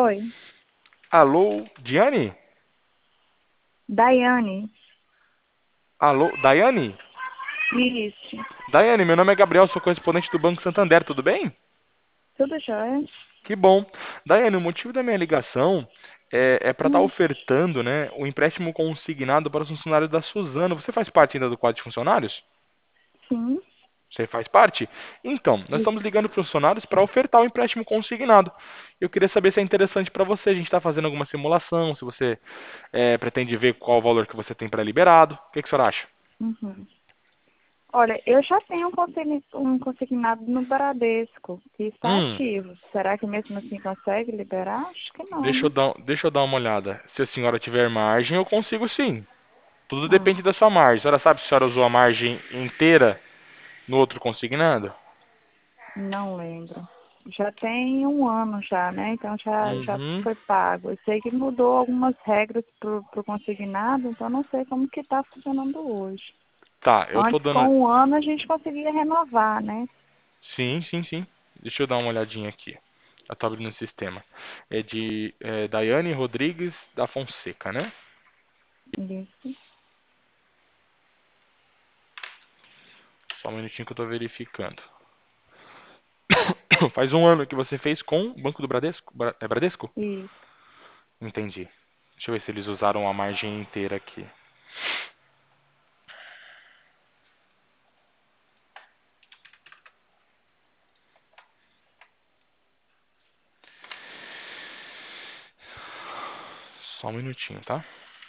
Oi, Alô, Diane? Daiane. Alô, Daiane? Isso. Daiane, meu nome é Gabriel, sou correspondente do Banco Santander, tudo bem? Tudo jóia? Que bom. Daiane, o motivo da minha ligação é para estar Hum, ofertando, né, o empréstimo consignado para os funcionários da Suzano. Você faz parte ainda do quadro de funcionários? sim. Você faz parte? Então, nós estamos Isso. ligando para os funcionários para ofertar o empréstimo consignado. Eu queria saber se é interessante para você. A gente está fazendo alguma simulação, se você pretende ver qual o valor que você tem para liberado. O que que o senhor acha? Uhum. Olha, eu já tenho um consignado no Bradesco, que está Hum. ativo. Será que mesmo assim consegue liberar? Acho que não, Deixa eu né? dar, deixa eu dar uma olhada. Se a senhora tiver margem, eu consigo sim. Tudo Ah, depende da sua margem. A senhora sabe se a senhora usou a margem inteira no outro consignado? não lembro. Já tem um ano já, né? Então já Uhum. foi pago. Eu sei que mudou algumas regras pro consignado, então não sei como que está funcionando hoje. Tá, eu tô Antes, dando. com um ano, a gente conseguia renovar, né? Sim, sim, sim. Deixa eu dar uma olhadinha aqui. Eu tô abrindo o sistema. É de Daiane Rodrigues da Fonseca, né? Isso. Só um minutinho que eu tô verificando. Faz um ano que você fez com o Banco do Bradesco? É Bradesco? Isso. Entendi. Deixa eu ver se eles usaram a margem inteira aqui. Só um minutinho, tá?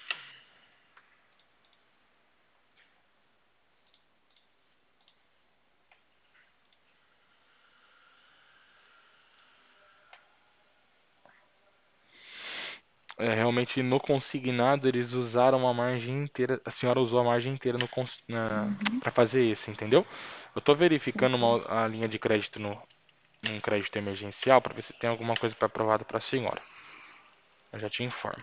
Realmente no consignado eles usaram a margem inteira. A senhora usou a margem inteira Uhum. para fazer isso, entendeu? Eu tô verificando Entendi. a linha de crédito num crédito emergencial para ver se tem alguma coisa para aprovado para a senhora. Eu já te informo.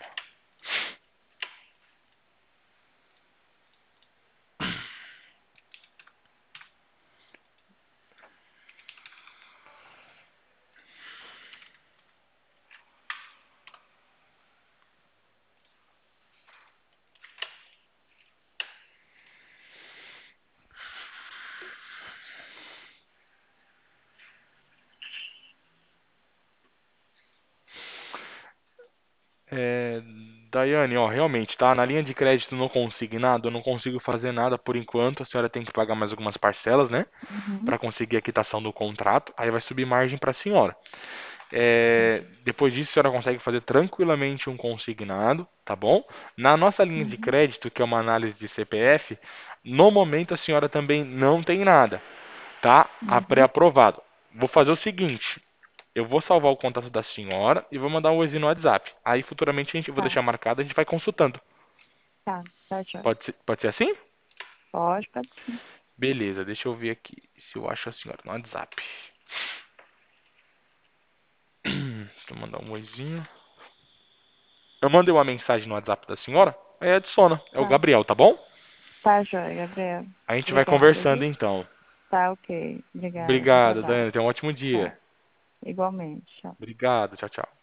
É, Daiane, ó, realmente, tá? Na linha de crédito no consignado, eu não consigo fazer nada por enquanto. A senhora tem que pagar mais algumas parcelas, né? Uhum. Para conseguir a quitação do contrato. Aí vai subir margem para a senhora. Depois disso, a senhora consegue fazer tranquilamente um consignado, tá bom? Na nossa linha de Uhum. crédito, que é uma análise de CPF, no momento a senhora também não tem nada, tá? A Uhum. pré-aprovado. Vou fazer o seguinte, eu vou salvar o contato da senhora e vou mandar um oizinho no WhatsApp. Aí futuramente a gente vou Tá, deixar marcado, a gente vai consultando. tá, joia. Pode ser assim? Pode sim. Beleza, deixa eu ver aqui se eu acho a senhora no WhatsApp. Deixa eu mandar um oizinho. Eu mandei uma mensagem no WhatsApp da senhora, aí adiciona. É o Tá, Gabriel, tá bom? tá, joia, Gabriel. A gente vai Obrigada, conversando viu? então. Tá, ok. Obrigada, bom Obrigado, trabalho. Dani. Tenha um ótimo dia. Tá, igualmente. Tchau. Obrigado. Tchau, tchau.